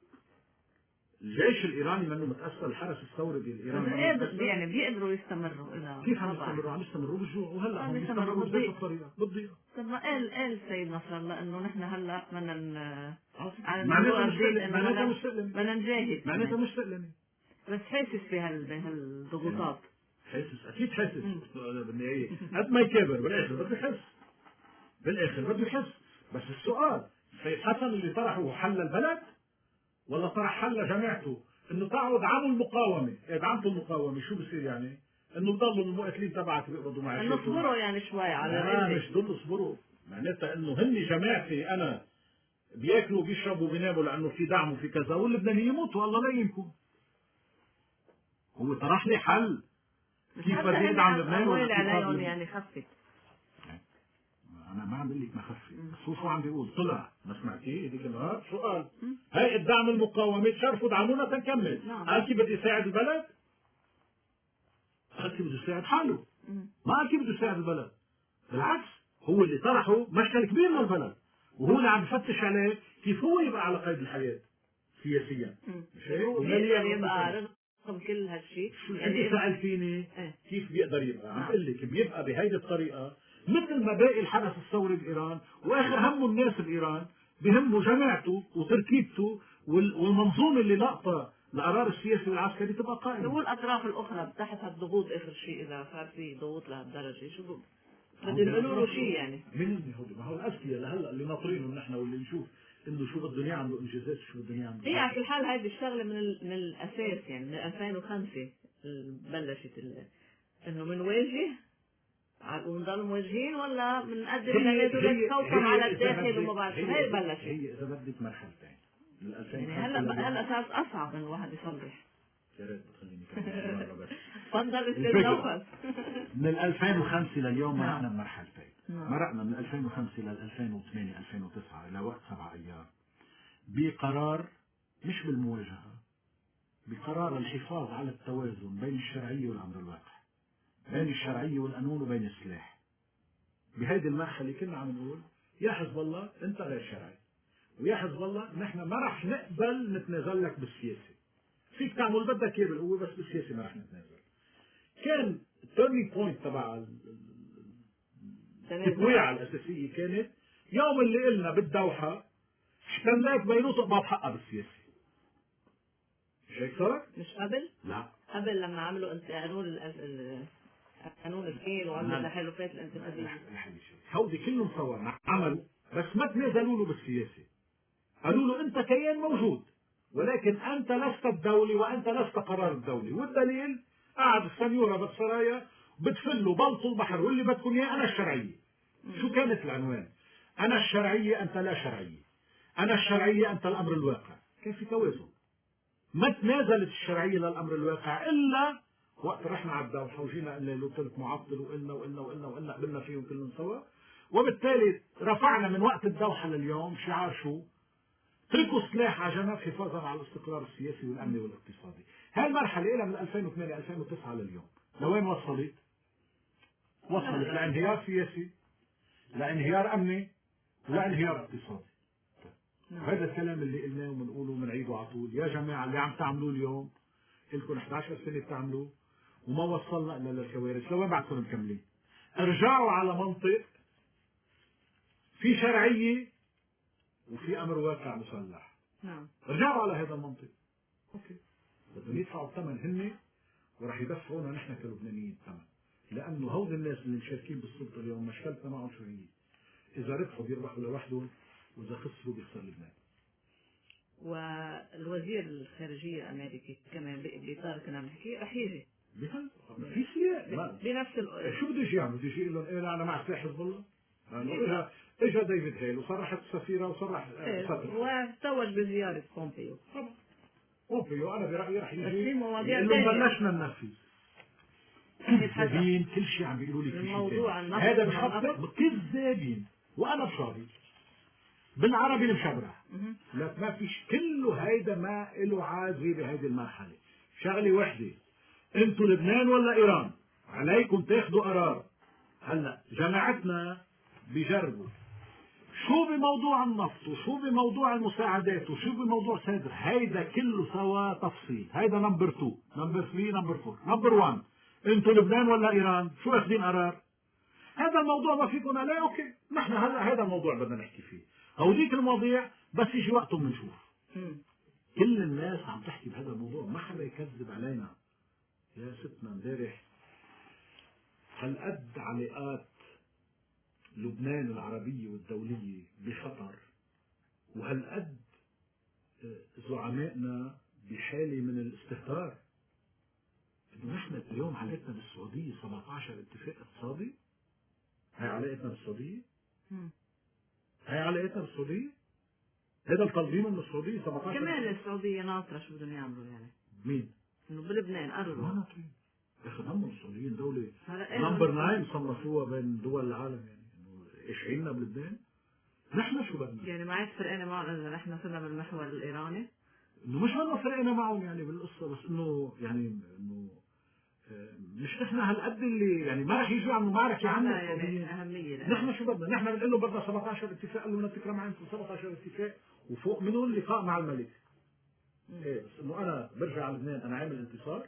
الجيش الايراني منه متاثر، الحرس الثوري بايران منه متاثر؟ يعني بيقدروا يستمروا اذا كيف عم يستمروا؟ عم يستمروا بالجوع، وهلا عم يستمروا يستمروا بنفس بالضيق. الطريقه بالضيقه. طب ما قال قال السيد نصر الله انه نحن هلا بدنا على معناتها الموضوع مش الجديد سلم، انه معناتها بدنا مش سلم، بدنا نجاهد، معناتها مش سلم. بس حاسس بهال بهالضغوطات. حاسس اكيد حاسس بالنهايه قد ما يكابر بالاخر بده يحس، بالاخر بده يحس. بس السؤال سيد حسن اللي طرحه حل البلد ولا طرح حل جماعته؟ انه تقعد عامل المقاومه، ادعمتوا المقاومه شو بصير يعني؟ انه بضلوا المقاتلين تبعك بيقبضوا معاشاتهم، انه اصبروا يعني شوي على لا مش ضل اصبروا، معناتها انه هن جماعتي انا بياكلوا وبيشربوا وبيناموا لانه في دعم وفي كذا، واللبنانيين يموتوا الله لا يمكن. هو طرح لي حل كيف بدي ادعم لبنان ولا كيف عليهم يعني خفت. انا ما عم بقول لك ما خفت، بس هو شو عم بيقول؟ طلع ما سمعتيه هذيك النهار شو قال؟ هي الدعم المقاومه تشرفوا دعمونا تنكمل. قال كيف بدي يساعد البلد؟ قال كيف بده يساعد حاله، ما قال كيف بده يساعد البلد. بالعكس هو اللي طرحه مشكل كبير للبلد، وهو اللي عم يفتش عليه كيف هو يبقى على قيد الحياه سياسيا. مش هيك؟ هو بيقدر يبقى رغم كل هالشيء. يعني سألتيني كيف بيقدر يبقى، عم بقول لك بيبقى بهيدي الطريقه مثل ما باقي الحرس الثوري بايران، واخر همه الناس بايران، بهمه جماعته وتركيبته والمنظومه اللي لاقطه القرار السياسي والعسكري تبقى قائمه. والاطراف الاخرى تحت هالضغوط اخر شيء اذا صار في ضغوط لهالدرجه شو بدهم يقولوا له شيء يعني؟ مين هو؟ ما هو الاذكياء لهلا اللي ناطرينهم نحن واللي نشوف انه شو بده اياه عنده انجازات وشو بده اياه عنده. هي على كل حال هذه الشغله من من الاساس يعني من ألفين وخمسة بلشت انه بنواجه ونضل مواجهين ولا بنقدم لنادي كوكب على الداخل وما بعرف شو. هي بلشت هي اذا بدك مرحلتين من ألفين وخمسة يعني هلا بقى الاساس اصعب انه الواحد يصلح. يا ريت بتخليني كمان بس تفضل استاذ نوفل. من ألفين وخمسة لليوم مرقنا بمرحلتين. مرقنا من ألفين وخمسة لل ألفين وثمانية ألفين وتسعة الى وقت سبع ايام بقرار مش بالمواجهه، بقرار الحفاظ على التوازن بين الشرعيه والامر الواقع، بين الشرعيه والقانون وبين السلاح. بهيدي المرحله كنا عم نقول يا حزب الله انت غير شرعي، ويا حزب الله نحن ما رح نقبل نتنازل لك بالسياسه، فيك تعمل بدك اياه بالقوه بس بالسياسه ما رح نتنازل. كان التيرنينج بوينت تبع التقويعه الاساسيه كانت يوم اللي قلنا بالدوحه احتلت بيروت اقبض حقها بالسياسه. مش هيك صار؟ مش قبل؟ لا قبل لما عملوا انت قانون قانون الدين وعملوا تحالفات الانتخابيه. هودي كلهم صورنا عملوا بس ما تنازلوا له بالسياسه. قالوا له أنت كيان موجود ولكن أنت لست الدولي وأنت لست قرار الدولي. والدليل قاعد السنيورة بالسرايا بتفلوا بلطوا البحر واللي بدكم إياه. أنا الشرعية. شو كانت العنوان؟ أنا الشرعية أنت لا شرعية، أنا الشرعية أنت الأمر الواقع. كان في توازن. ما تنازلت الشرعية للأمر الواقع إلا وقت رحنا على الدوحة وجينا قلنا له ثلث معطل وقلنا وقلنا وقلنا وقلنا قبلنا فيهم كلهم سوا. وبالتالي رفعنا من وقت الدوحة لليوم شعار شو؟ اتركوا السلاح على جنب حفاظا على الاستقرار السياسي والأمني والاقتصادي. هاي المرحلة إلى من ألفين وثمانية ألفين وتسعة لليوم لوين وصلت؟ وصلت لانهيار سياسي، لانهيار أمني، لانهيار اقتصادي. هذا الكلام اللي قلناه وبنقوله وبنعيده على طول. يا جماعة اللي عم تعملوه اليوم لكم إحدى عشرة سنة بتعملوه وما وصلنا إلا للكوارث. لوين بعدكم مكملين؟ ارجعوا على منطق في شرعية وفي أمر واقع مسلح. نعم. ارجعوا على هذا المنطق. أوكي. بدهم يدفعوا الثمن هن وراح يدفعونا نحن كلبنانيين الثمن، لأنه هود الناس اللي مشاركين بالسلطة اليوم مشكلتنا معهم شو هي؟ إذا ربحوا بيربحوا لوحدهم وإذا خسروا بيخسر لبنان. والوزير الخارجية الأمريكي كمان بإطار كنا بنحكي رح يجي. بهل في سياق بنفس ال... شو بده يجي يعمل؟ بده يجي يقول لهم إيه أنا مع سلاح حزب الله؟ إجا إجا ديفيد هيل وصرحت السفيرة وصرح وتوج بزيارة بومبيو. بومبيو أنا برأيي رح يجي يقول لهم بلشنا ننفذ. كذابين كل شيء عم بيقولوا لي في الموضوع شيء هذا بخطط كذابين وأنا بشاري بالعربي المشبرح. لك ما فيش كله هيدا ما له عازي بهيدي المرحلة. شغلة وحدة، انتوا لبنان ولا إيران؟ عليكم تاخدوا قرار. هلا جماعتنا بيجربوا شو بموضوع النفط وشو بموضوع المساعدات وشو بموضوع صدر. هيدا كله سوا تفصيل. هيدا نمبر تو نمبر ثري نمبر فور نمبر وان. انتوا لبنان ولا إيران؟ شو اخذين قرار؟ هذا الموضوع ما فيكم لا. اوكي نحن هلا هذا الموضوع بدنا نحكي فيه. هوديك المواضيع بس يجي وقتهم بنشوف. كل الناس عم تحكي بهذا الموضوع ما حدا يكذب علينا. يا ستنا امبارح هالقد علاقات لبنان العربية والدولية بخطر وهالقد زعمائنا بحالة من الاستهتار. نحن اليوم علاقتنا بالسعودية سبعة عشر اتفاق اقتصادي. هاي علاقتنا بالسعودية؟ هاي علاقتنا بالسعودية؟ هذا التنظيم من السعودية سبعة عشر كمان السعودية ناطرة شو بدهم يعملوا يعني؟ مين؟ انه بلبنان قرروا. ما ناطرين. اخذ همهم السعوديين دولة نمبر ناين صنفوها بين دول العالم. يعني انه ايش عنا بلبنان؟ نحن شو بدنا؟ يعني ما عاد فرقنا معهم اذا نحن صرنا بالمحور الايراني؟ انه مش بدنا فرقنا معهم يعني بالقصة، بس انه يعني انه مش نحن هالقد اللي يعني ما رح يجوا يعملوا معركة عنا يعني أهمية. نحن شو بدنا؟ نحن بنقول له بدنا سبعة عشر اتفاق. قال له بدنا تكرم عندكم سبعة عشر اتفاق وفوق منهم لقاء مع الملك. ايه بس انه انا برجع على لبنان انا عامل انتصار.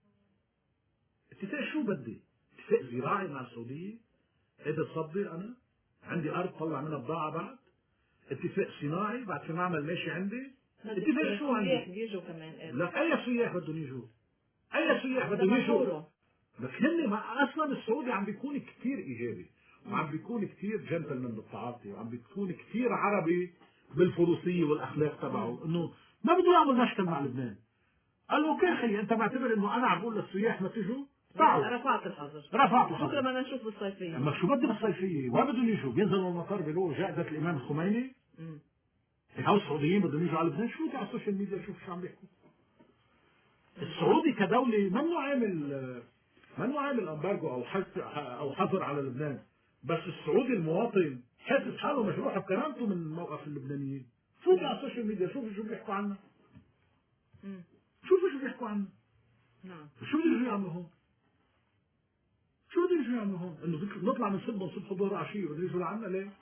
اتفاق شو بدي؟ اتفاق زراعي مع السعودية قادر صدر انا عندي ارض طلع منها بضاعة بعد. اتفاق صناعي بعد في معمل ماشي عندي. اتفاق شو عندي؟ بيجوا كمان. لا اي سياح بدهم يجوا؟ اي سياح بدهم يجوا؟ بس هن اصلا السعودي عم بيكون كثير ايجابي وعم بيكون كثير جنتلمان بالتعاطي وعم بيكون كثير عربي بالفروسيه والاخلاق تبعه. انه ما بده يعمل مشكل مع لبنان. قال له اوكي خي انت معتبر انه انا عم بقول للسياح ما تجوا؟ تعالوا. رفعت الحظر. رفعت الحظر. بكره بدنا نشوف بالصيفيه. اما شو بدي بالصيفيه؟ وين بدهم يجوا؟ بينزلوا المطار بيلاقوا جائزه الامام الخميني. هاو السعوديين بدهم يجوا على لبنان. شو بدي على السوشيال ميديا شوف شو عم بيحكوا. السعودي كدوله منه عامل منه عامل امبارجو او او حظر على لبنان، بس السعودي المواطن حاسس حاله مجروح بكرامته من موقف اللبنانيين. شوفوا على السوشيال ميديا شوفوا شو بيحكوا عنا. شوفوا شو بيحكوا عنا. نعم. شو بده يجوا يعملوا هون؟ شو بده يجوا يعملوا هون؟ انه نطلع من صبح صبح ظهر عشيه بده يجوا لعنا ليه؟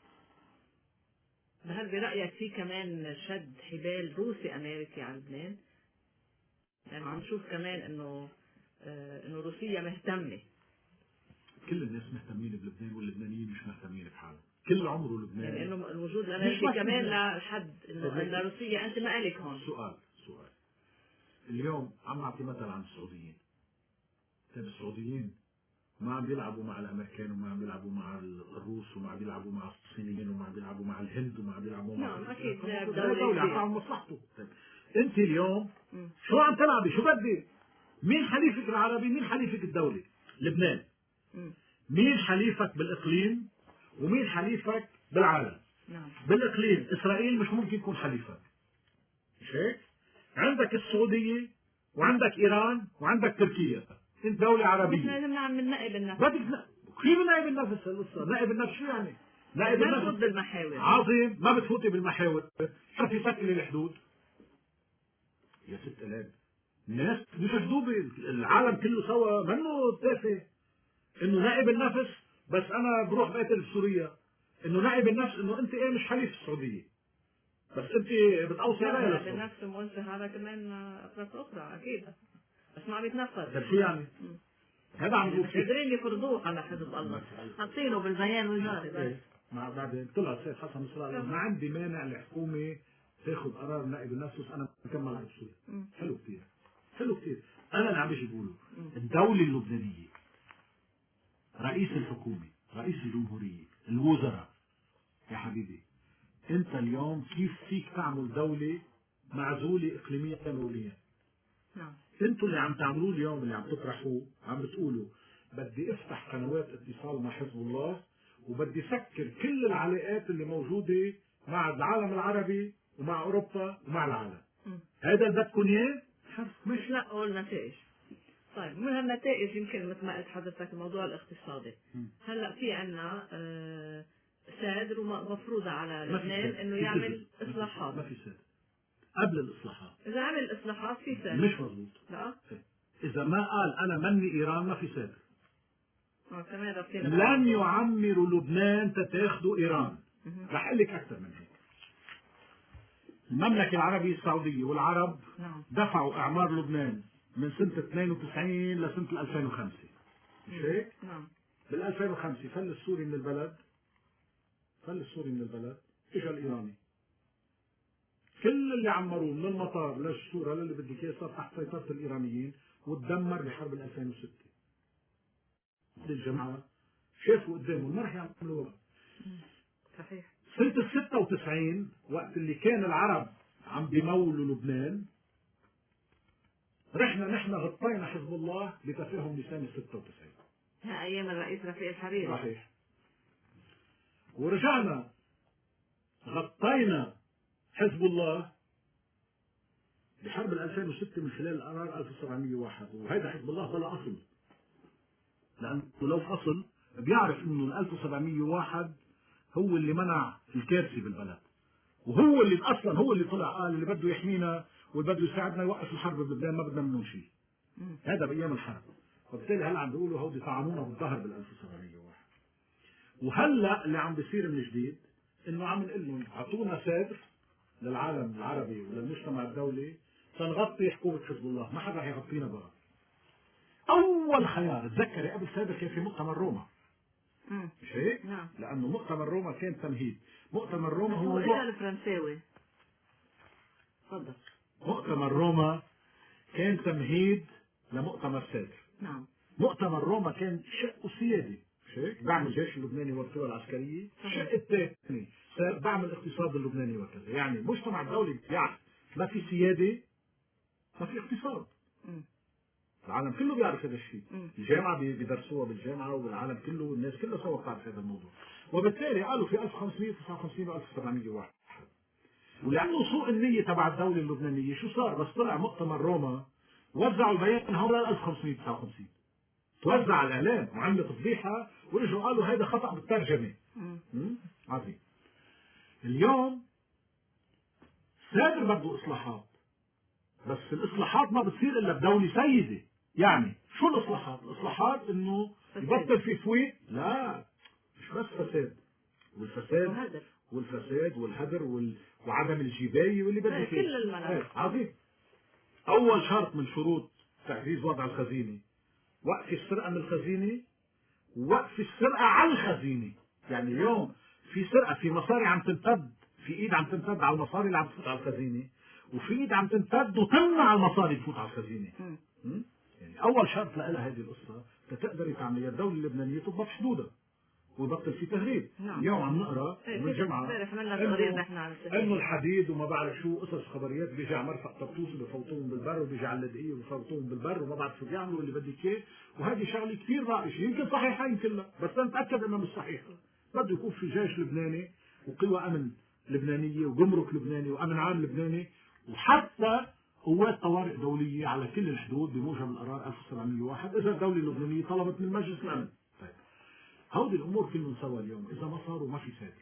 هل برأيك في كمان شد حبال روسي امريكي على لبنان؟ يعني عم نشوف كمان انه آه انه روسيا مهتمه. كل الناس مهتمين بلبنان واللبنانيين مش مهتمين بحالهم. كل عمره لبنان يعني انه الوجود الامريكي كمان لحد انه روسيا انت ما الك هون. سؤال سؤال اليوم عم نعطي مثل عن السعوديين. طيب السعوديين ما عم بيلعبوا مع الامريكان وما عم بيلعبوا مع الروس وما عم بيلعبوا مع الصينيين وما عم بيلعبوا مع الهند وما عم بيلعبوا مع نعم اكيد دولة عم تعمل مصلحته. انت اليوم شو عم تلعبي؟ شو بدي؟ مين حليفك العربي؟ مين حليفك الدولي؟ لبنان. مين حليفك بالاقليم ومين حليفك بالعالم؟ نعم. بالاقليم اسرائيل مش ممكن يكون حليفك، مش هيك؟ عندك السعودية وعندك ايران وعندك تركيا، انت دولة عربية. بس لازم نعمل نائب النفس. بدك كيف نائب النفس؟ القصة نائب النفس شو يعني؟ نائب النفس ما بتفوت بالمحاور. عظيم، ما بتفوتي بالمحاور، شو في شكل الحدود؟ يا ست الهاب الناس مش جدوبة، العالم كله سوا منه تافه انه نائب النفس. بس انا بروح بقتل بسوريا انه نائب النفس انه انت ايه مش حليف السعودية بس انت بتقوصي عليها. نائب النفس موجه هذا كمان اطراف اخرى اكيد بس ما عم يتنفذ. طيب شو يعني؟ هذا عم يقول مش قادرين يفرضوه على حزب الله، حاطينه بالبيان وزاري بس. مع بعدين طلع السيد حسن نصر ما عندي مانع الحكومة تاخذ قرار نائب النفس بس انا بكمل على بسوريا. حلو كثير، حلو كثير. انا اللي عم بيجي بقوله الدولة اللبنانية، رئيس الحكومة، رئيس الجمهورية، الوزراء، يا حبيبي انت اليوم كيف فيك تعمل دولة معزولة اقليميا دوليا؟ نعم. انتوا اللي عم تعملوه اليوم اللي عم تطرحوه عم بتقولوا بدي افتح قنوات اتصال مع حزب الله وبدي سكر كل العلاقات اللي موجودة مع العالم العربي ومع اوروبا ومع العالم. هذا اللي بدكم اياه؟ مش لا اقول نتائج. طيب من هالنتائج يمكن مثل ما قلت حضرتك الموضوع الاقتصادي. هلا في عنا آه سادر ومفروضة على لبنان انه يعمل اصلاحات. ما في سادر قبل الاصلاحات. اذا عمل اصلاحات في سادر. مش مضبوط. لا اذا ما قال انا مني ايران ما في سادر. اه كمان لن يعمروا لبنان تتاخذوا ايران. رح اقول لك اكثر من هيك. المملكة العربية السعودية والعرب نعم. دفعوا اعمار لبنان من سنة اثنين وتسعين لسنة ألفين وخمسة. مش هيك؟ نعم. بال ألفين وخمسة فل السوري من البلد، فل السوري من البلد، اجى الايراني. كل اللي عمروه من المطار للشورى للي بدك اياه صار تحت سيطرة الايرانيين وتدمر بحرب ألفين وستة. الجماعة شافوا قدامهم ما رح يعملوها. صحيح. سنة ال ستة وتسعين وقت اللي كان العرب عم بيمولوا لبنان رحنا نحن غطينا حزب الله بتفاهم لسنة ستة وتسعين. ها ايام الرئيس رفيق الحريري. صحيح. ورجعنا غطينا حزب الله بحرب ألفين وستة من خلال القرار ألف وسبعمية وواحد وهذا حزب الله بلا اصل. لانه لو اصل بيعرف انه ألف وسبعمية وواحد هو اللي منع الكارثة بالبلد وهو اللي اصلا هو اللي طلع قال اللي بده يحمينا واللي بده يساعدنا يوقف الحرب بلبنان ما بدنا منهم شيء. هذا بايام الحرب. وبالتالي هلا عم بيقولوا هودي طعنونا بالظهر بال ألف وسبعمية وواحد. وهلا اللي عم بيصير من جديد انه عم نقول لهم اعطونا سادر للعالم العربي وللمجتمع الدولي تنغطي حكومة حزب الله، ما حدا رح يغطينا بقى. اول خيار تذكري قبل سادر كان في مؤتمر روما. مش هيك؟ نعم. لأنه مؤتمر روما كان تمهيد. مؤتمر روما هو موضوع الفرنساوي. تفضل. مؤتمر روما كان تمهيد لمؤتمر سادر. نعم. مؤتمر روما كان شق سيادي، مش هيك؟ دعم الجيش اللبناني والقوى العسكرية، الشق الثاني دعم الاقتصاد اللبناني وكذا، يعني المجتمع الدولي يعني ما في سيادة ما في اقتصاد. م. العالم كله بيعرف هذا الشيء، الجامعة بيدرسوها بالجامعة والعالم كله الناس كلها سوا بتعرف هذا الموضوع. وبالتالي قالوا في ألف وخمسمية وتسعة وخمسين و ألف وسبعمية وواحد ولأنه سوء النية تبع الدولة اللبنانية شو صار؟ بس طلع مؤتمر روما وزعوا البيان هون لل ألف وخمسمية وتسعة وخمسين توزع على الإعلام وعملت فضيحة واجوا قالوا هذا خطأ بالترجمة. عظيم. اليوم سادر بده إصلاحات بس الإصلاحات ما بتصير إلا بدولة سيدة. يعني شو الإصلاحات؟ الإصلاحات إنه يبطل في فويت. لا مش بس فساد والفساد والفساد والهدر وال... وعدم الجباية واللي بدي فيه كل المناطق. عظيم. أول شرط من شروط تعزيز وضع الخزينة وقف السرقة من الخزينة ووقف السرقة على الخزينة. يعني اليوم في سرقة في مصاري عم تمتد في إيد عم تمتد على المصاري اللي عم تفوت على الخزينة وفي إيد عم تمتد وتمنع المصاري تفوت على الخزينة. يعني أول شرط لها هذه القصة تقدري تعمليها الدولة اللبنانية تضبط حدودها ويبطل في تهريب. نعم. اليوم عم نقرا ايه من الجمعة إنه, إنه الحديد وما بعرف شو قصص خبريات بيجي على مرفق طرطوس وبفوتوهم بالبر وبيجي على اللدقية وبفوتوهم بالبر وما بعرف شو بيعملوا اللي بدك إياه. وهذه شغلة كثير رائجة يمكن صحيحة يمكن لا، بس أنا متأكد إنها مش صحيحة. بده يكون في جيش لبناني وقوى أمن لبنانية وجمرك لبناني وأمن عام لبناني وحتى قوات طوارئ دولية على كل الحدود بموجب القرار ألف وسبعمئة وواحد إذا الدولة اللبنانية طلبت من مجلس الأمن. طيب هودي الأمور كلهم سوا اليوم إذا ما صاروا ما في سادر.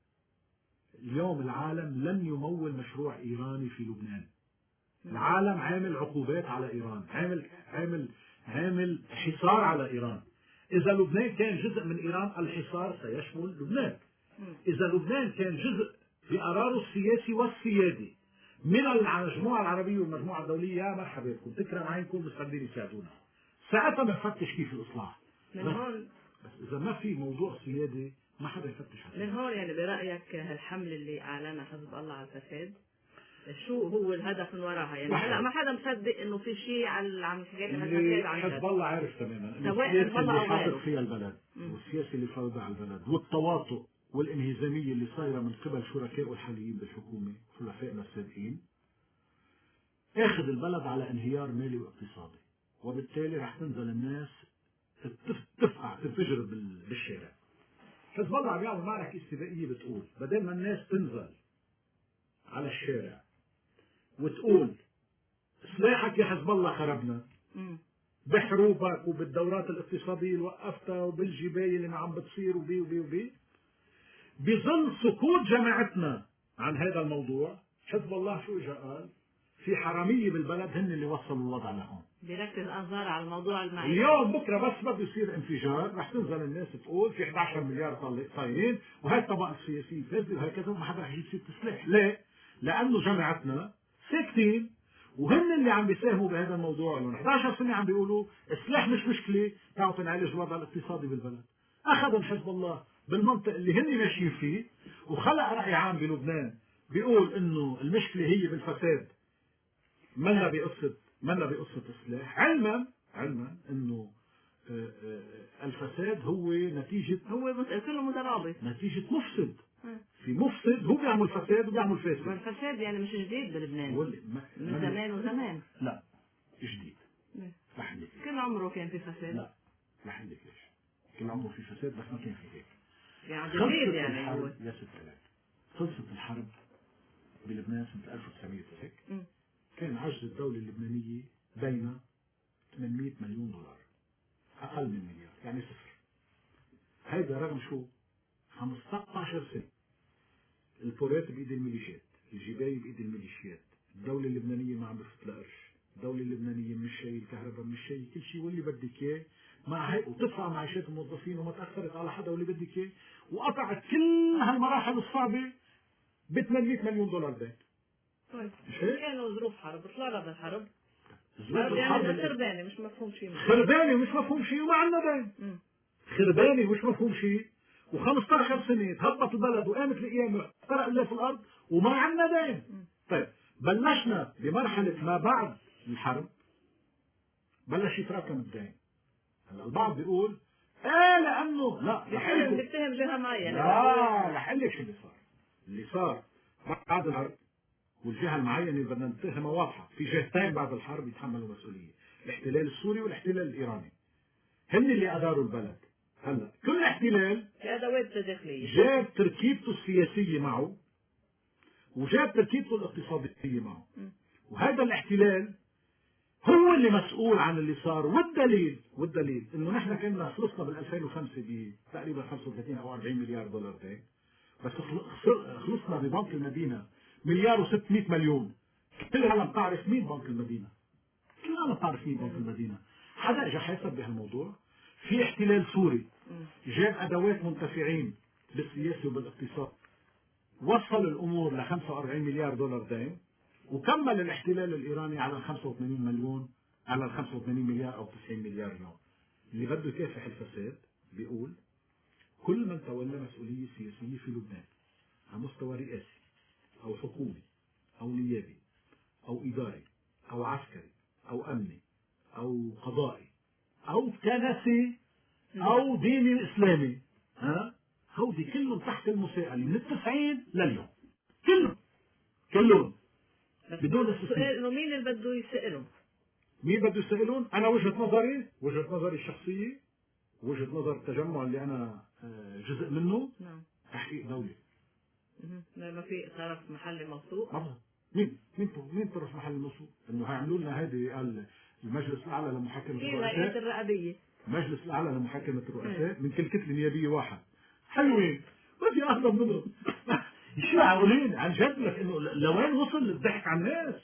اليوم العالم لن يمول مشروع إيراني في لبنان. العالم عامل عقوبات على إيران، عامل عامل عامل حصار على إيران. إذا لبنان كان جزء من إيران الحصار سيشمل لبنان. إذا لبنان كان جزء بقراره السياسي والسيادي من المجموعة العربية والمجموعة الدولية يا مرحبا بكم تكرم عينكم مستعدين يساعدونا. ساعتها بنفتش كيف الإصلاح. من هون بس إذا ما في موضوع سيادي ما حدا يفتش عليه. من هون يعني برأيك هالحملة اللي أعلنها حزب الله على الفساد شو هو الهدف من وراها؟ يعني هلا ما حدا مصدق انه في شيء على عم يحكي لنا الفساد عن حزب الله عارف تماما انه سواء السياسه اللي أو حاطط غيره. فيها البلد والسياسه اللي فاوضة على البلد والتواطؤ والانهزاميه اللي صايره من قبل شركائه الحاليين بالحكومه حلفائنا السابقين اخذ البلد على انهيار مالي واقتصادي، وبالتالي رح تنزل الناس تفقع تنفجر بالشارع. حزب الله عم يعمل معركه استباقيه بتقول بدل ما الناس تنزل على الشارع وتقول سلاحك يا حزب الله خربنا بحروبك وبالدورات الاقتصادية اللي وقفتها وبالجباية اللي ما عم بتصير وبي وبي وبي بظل سكوت جماعتنا عن هذا الموضوع. حزب الله شو اجى قال؟ في حرامية بالبلد هن اللي وصلوا الوضع لهون. بيركز أنظار على الموضوع المعيشي. اليوم بكره بس بده يصير انفجار رح تنزل الناس تقول في أحد عشر مليار طايرين وهي الطبقة السياسية فاسدة وهكذا وما حدا رح يجيب سيرة السلاح. ليه؟ لأنه جماعتنا ساكتين وهن اللي عم بيساهموا بهذا الموضوع. لهم أحد عشر سنة عم بيقولوا السلاح مش مشكلة تعالوا تنعالج الوضع الاقتصادي بالبلد. أخذ حزب الله بالمنطق اللي هن ماشيين فيه وخلق رأي عام بلبنان بيقول إنه المشكلة هي بالفساد منا بقصة منا بقصة السلاح، علما علما إنه الفساد هو نتيجة هو كله مترابط نتيجة مفسد. في مفسد هو بيعمل فساد وبيعمل فاسد. والفساد يعني مش جديد بلبنان ما من زمان وزمان. لا جديد. رح لك كل عمره كان في فساد. لا رح لك ليش كل عمره في فساد بس ما كان في هيك. يعني جديد يعني هو يا ست ثلاث خلصت الحرب بلبنان سنة ألف وتسعمئة وهيك كان عجز الدولة اللبنانية بين ثمانمئة مليون دولار أقل من مليار يعني صفر. هيدا رغم شو خمسة عشر سنة البورات بإيد الميليشيات، الجباية بإيد الميليشيات، الدولة اللبنانية ما عم بفوت لقرش، الدولة اللبنانية مش شيء، الكهرباء مش شيء، كل شيء واللي بدك إياه مع هيك وتدفع معيشات الموظفين وما تأثرت على حدا واللي بدك إياه وقطعت كل هالمراحل الصعبة ب ثمانمئة مليون دولار دين. طيب كانوا ظروف حرب طلعنا بالحرب ظروف الحرب يعني خربانة مش مفهوم شيء خربانة ومش مفهوم شيء وما عندنا دين خربانة ومش مفهوم شيء وخمسة عشر سنة تهبط البلد وقامت القيامة طرق الله في الأرض وما عندنا دين. طيب بلشنا بمرحلة ما بعد الحرب بلش يتراكم الدين. هلا البعض بيقول ايه لأنه لا بيتهم بيتهم جهة معينة. لا رح اقول لك شو اللي صار. اللي صار بعد الحرب والجهة المعينة اللي بدنا نتهمها واضحة في جهتين بعد الحرب يتحملوا مسؤولية الاحتلال السوري والاحتلال الإيراني هن اللي أداروا البلد. هلا كل احتلال بأدوات داخلية جاب تركيبته السياسية معه وجاب تركيبته الاقتصادية معه وهذا الاحتلال هو اللي مسؤول عن اللي صار. والدليل والدليل انه نحن كنا خلصنا بال ألفين وخمسة بتقريبا خمسة وثلاثين او أربعين مليار دولار دين بس خلصنا ببنك المدينة مليار وستمئة مليون. كل العالم تعرف مين بنك المدينة كل العالم تعرف مين بنك المدينة. حدا اجى حاسب بهالموضوع. في احتلال سوري جاب ادوات منتفعين بالسياسة وبالاقتصاد وصل الامور ل خمسة وأربعين مليار دولار دين وكمل الاحتلال الايراني على ال خمسة وثمانين مليون على ال خمسة وثمانين مليار او تسعين مليار يوم. اللي بده يكافح الفساد بيقول كل من تولى مسؤولية سياسية في لبنان على مستوى رئاسي او حكومي او نيابي او اداري او عسكري او امني او قضائي او كنسي او ديني اسلامي، ها هودي كلهم تحت المساءلة من التسعين لليوم، كلهم كلهم بدون استثناء. انه مين اللي بده يسألهم؟ مين بده يسألون؟ انا وجهة نظري وجهة نظري الشخصية، وجهة نظر التجمع اللي انا جزء منه، نعم تحقيق دولي. ما في طرف محلي موثوق. مين مين مين طرف محلي موثوق؟ انه هيعملوا لنا هذه المجلس الاعلى لمحاكمة الرؤساء، الرقابية، المجلس الاعلى لمحاكمة الرؤساء من كل كتلة نيابية واحد، حلوين بدي اخذهم منهم. شو معقولين عن جد لك؟ انه لوين وصل الضحك على الناس؟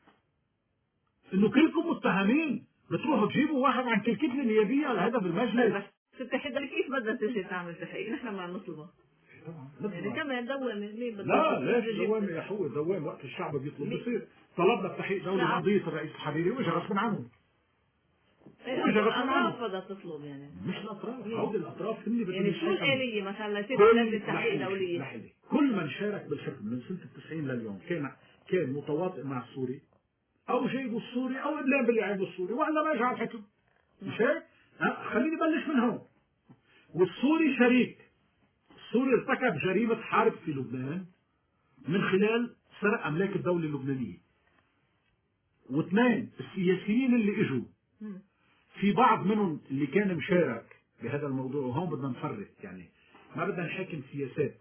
انه كلكم متهمين بتروحوا تجيبوا واحد عن كل كتلة نيابية على هذا بالمجلس. بس التحقيق كيف بدها تجي تعمل تحقيق؟ نحن ما نطلبه يعني كمان دوامة. مين بده؟ لا ليش دوامة يا اخوي؟ دوامة وقت الشعب بيطلب بصير. طلبنا التحقيق دولي بقضية الرئيس الحريري واجا غصب عنه. واجا غصب عنه. الأطراف بدها تطلب يعني. مش الأطراف، هودي الأطراف هن بدهم يعني شو الآلية مثلا لتجي لجنة تحقيق دولية؟ كل من شارك بالحكم من سنة التسعين لليوم كان كان متواطئ مع السوري أو جايبه السوري أو إبلان باللي عيبه السوري وإلا ما يجي على الحكم. مش هيك؟ خليني بلش من هون. والسوري شريك. السوري ارتكب جريمة حرب في لبنان من خلال سرق أملاك الدولة اللبنانية. واثنين السياسيين اللي اجوا في بعض منهم اللي كان مشارك بهذا الموضوع، وهون بدنا نفرق يعني ما بدنا نحاكم سياسات.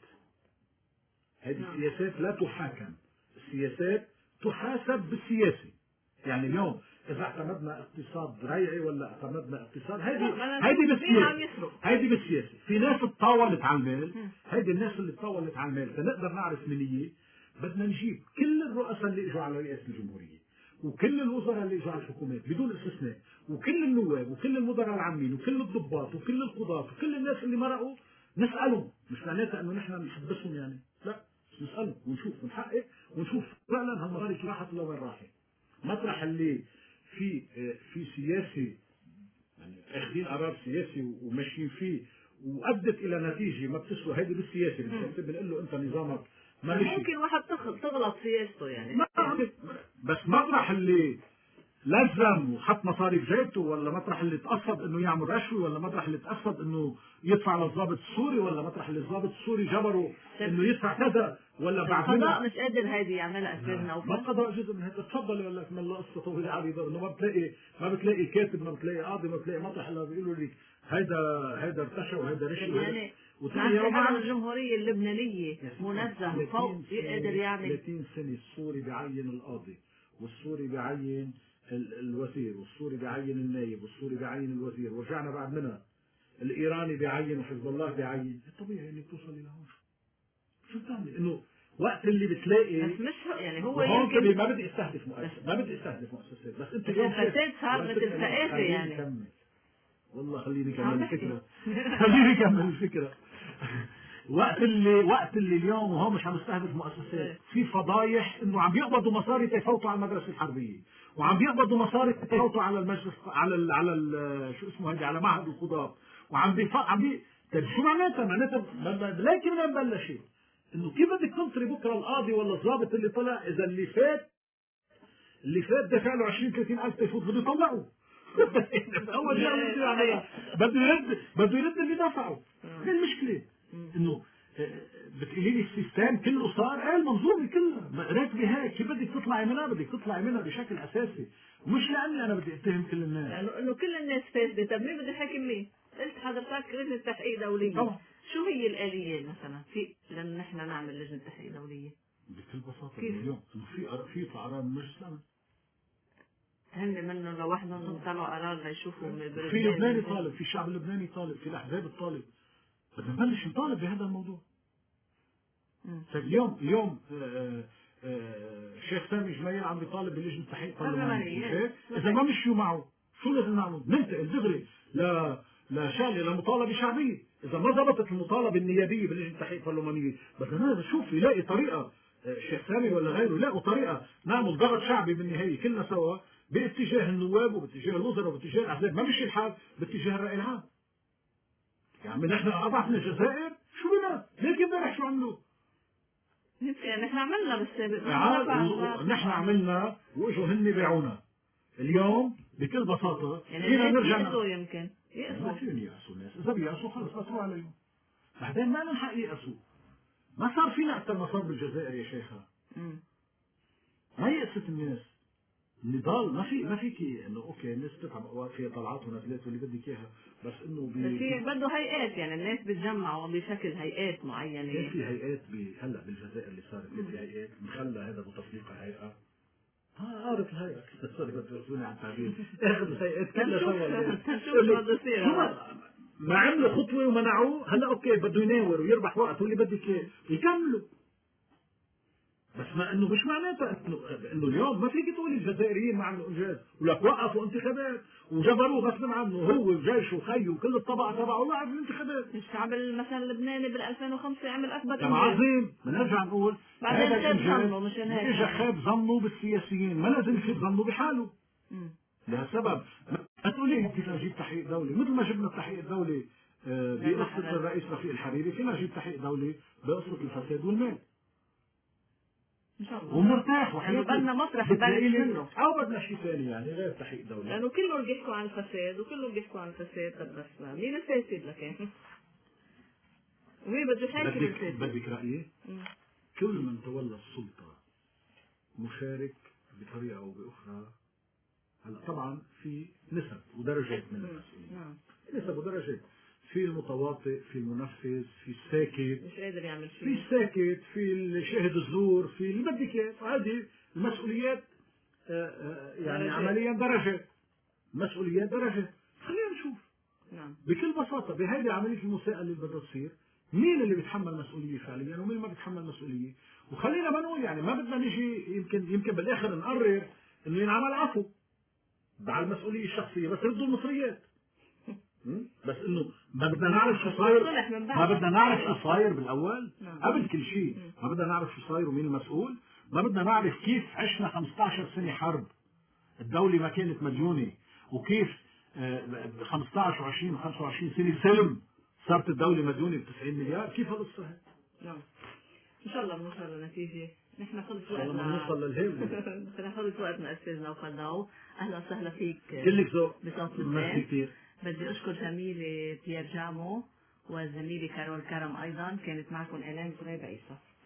هذه السياسات لا تحاكم، السياسات تحاسب بالسياسي. يعني اليوم إذا اعتمدنا اقتصاد ريعي ولا اعتمدنا اقتصاد هذه هذه بالسياسة، هذه بالسياسة. في ناس تطاولت على المال، هذه الناس اللي تطاولت على المال فنقدر نعرف من هي. بدنا نجيب كل الرؤساء اللي اجوا على رئاسة الجمهورية وكل الوزراء اللي اجوا على الحكومات بدون استثناء وكل النواب وكل المدراء العامين وكل الضباط وكل القضاة وكل الناس اللي مرقوا، نسألهم. مش معناتها انه نحن نحبسهم يعني، لا، نسألهم ونشوف ونحقق ونشوف فعلا هالمصاري راحت لوين راحت. مطرح اللي في في سياسي يعني اخذين قرار سياسي وماشيين فيه وادت الى نتيجه ما بتسوى، هذه بالسياسه بنقول له انت نظامك ما مشي. ممكن واحد تغلط سياسته يعني، بس مطرح اللي لزم وحط مصاري بجيبته، ولا مطرح اللي تقصد انه يعمل رشوه، ولا مطرح اللي تقصد انه يدفع للضابط السوري، ولا مطرح اللي الضابط السوري جبره انه يدفع كذا، ولا بعد القضاء مش قادر هيدي يعملها استاذ نوفل. ما القضاء جزء من هذا. تفضل يقول لك من الله قصه طويله عريضه، انه ما بتلاقي ما بتلاقي كاتب، ما بتلاقي قاضي، ما بتلاقي مطرح الا بيقولوا لك هيدا هيدا ارتشى وهيدا رشوه يعني. وتعرف الجمهوريه اللبنانيه منزه فوق يقدر يعمل. ثلاثين سنه السوري بيعين القاضي، والسوري بيعين الوزير، والسوري بيعين النايب، والسوري بيعين الوزير، ورجعنا بعد منها الايراني بيعين وحزب الله بيعين. الطبيعي انك توصل الى هون. شو بتعمل؟ انه وقت اللي بتلاقي بس مش يعني هو يمكن ما بدي استهدف مؤسسات، ما بدي استهدف مؤسسات، بس انت اليوم الفساد صار مثل الثقافه يعني. كمل. والله خليني كمل الفكره. خليني كمل الفكره. وقت اللي وقت اللي اليوم وهو مش عم يستهدف مؤسسات، في فضايح انه عم بيقبضوا مصاري تفوتوا على المدرسه الحربيه، وعم بيقبضوا مصاري تفوتوا على المجلس على ال على ال شو اسمه هيدي على معهد القضاة، وعم بيف عم بي طيب شو معناتها؟ معناتها لكن ما بلش انه كيف بدك تنطري بكره القاضي ولا الضابط اللي طلع اذا اللي فات اللي فات دفع له عشرين ثلاثين ألف تفوت بده يطلعه. اول شيء بده يعملها بده يرد بده يرد اللي دفعه. هي المشكله انه بتقولي لي السيستم كله صار، ايه المنظومه كلها راكبه هيك. كيف بدك تطلعي منها؟ بدك تطلعي منها بشكل اساسي، ومش لاني انا بدي اتهم كل الناس، لانه انه كل الناس فاسده. طب مين بده يحاكم مين؟ قلت حضرتك لجنه تحقيق دوليه طبعا. شو هي الاليه مثلا في لان نحن نعمل لجنه تحقيق دوليه؟ بكل بساطه اليوم انه في في قرار من مجلس الامن، هن منه لوحدهم طلعوا قرار ليشوفوا في لبناني طالب، في الشعب اللبناني طالب، في الاحزاب الطالب. بدنا نبلش نطالب بهذا الموضوع. طيب اليوم اليوم الشيخ سامي جميل عم بيطالب بلجنه تحقيق برلمانيه، اذا ما مشيوا معه شو لازم نعمل؟ ننتقل دغري ل لشغله لمطالبه شعبيه. اذا ما ضبطت المطالبه النيابيه بلجنه تحقيق برلمانيه بدنا نشوف يلاقي طريقه، الشيخ سامي ولا غيره يلاقوا طريقه نعمل ضغط شعبي بالنهايه كلنا سوا باتجاه النواب وباتجاه الوزراء وباتجاه الاحزاب. ما مشي الحال باتجاه الراي العام. يا عمي نحن اضعفنا الجزائر، شو بنا؟ ليك امبارح شو عملوا؟ يعني نحن عملنا بس نحن عملنا واجوا هن باعونا. اليوم بكل بساطة يعني فينا الناس نرجع يأسوا يمكن ما يأسوا. فيهم يأسوا الناس، إذا بيأسوا خلص أثروا عليهم. بعدين ما لهم حق يأسوا. ما صار فينا أكثر ما صار بالجزائر يا شيخة. مم. ما يأست الناس. النضال ما في ما فيك انه اوكي الناس تتعب اوقات فيها طلعات ونزلات واللي بدك اياها، بس انه بس هي بده هيئات، يعني الناس بتجمعوا بشكل هيئات معينة. كيف في هيئات هلا بالجزائر اللي صارت، كيف في هيئات مخلى هذا بتطبيق هيئة. ها عارف الهيئة سوري بتوصوني عن التعبير. اخذ الهيئات كلها سوا. نشوف شو بده يصير. ما عملوا خطوة ومنعوه، هلا اوكي بده يناور ويربح وقت واللي بدك اياه يكملوا. بس ما انه مش معناتها انه انه اليوم ما فيك تقول الجزائريين ما عملوا انجاز ولك وقفوا انتخابات وجبروه غصب عنه هو وجيشه وخيه وكل الطبقه تبعه وقف الانتخابات. الشعب مثلا اللبناني بال ألفين وخمسة عمل اكبر انجاز عظيم. بنرجع نقول بعدين خاب ظنه، مش هيك اجى خاب ظنه بالسياسيين، ما لازم يخيب ظنه بحاله. لهالسبب ما تقولي بدنا نجيب تحقيق دولي مثل ما جبنا التحقيق الدولي بقصه الرئيس رفيق الحريري، فينا نجيب تحقيق دولي بقصه الفساد والمال ان شاء الله ومرتاح وحياتي بدنا مطرح نبلش منه، او بدنا شيء ثاني يعني غير تحقيق دولي، لانه كلهم بيحكوا عن الفساد وكلهم بيحكوا عن الفساد. طب بس مين الفاسد لكن ومين بده يحاكم الفاسد؟ بدك رايي؟ كل من تولى السلطه مشارك بطريقه او باخرى. هلا طبعا في نسب ودرجات من المسؤولين، نسب ودرجات، في المتواطئ، في المنفذ، في الساكت مش قادر يعمل شيء، في الساكت، في الشاهد الزور، في اللي بدك اياه. هذه المسؤوليات يعني درجات. عمليا درجات، مسؤوليات درجات. خلينا نشوف. نعم. بكل بساطه بهذه عمليه المساءله اللي بدها تصير مين اللي بيتحمل مسؤوليه فعليا ومين ما بيتحمل مسؤوليه. وخلينا ما نقول يعني ما بدنا نجي يمكن يمكن بالاخر نقرر انه ينعمل عفو على المسؤوليه الشخصيه، بس ردوا المصريات. بس انه ما بدنا نعرف شو صاير، ما بدنا نعرف شو صاير بالاول قبل كل شيء، ما بدنا نعرف شو صاير ومين المسؤول، ما بدنا نعرف كيف عشنا خمسة عشر سنه حرب، الدوله ما كانت مديونه، وكيف خمسة عشر وعشرين وخمسة وعشرين سنه سلم صارت الدوله مديونه ب تسعين مليار، كيف هالقصه هي؟ نعم. ان شاء الله بنوصل لنتيجه، نحن خلص وقتنا بنوصل للهيل. نحن خلص وقتنا استاذنا وخلناه. اهلا وسهلا فيك. كلك ذوق. بصوت لبنان. كثير. بدي اشكر زميلي بيير جامو وزميلي كارول كرم ايضا. كانت معكم الان زريب عيسى.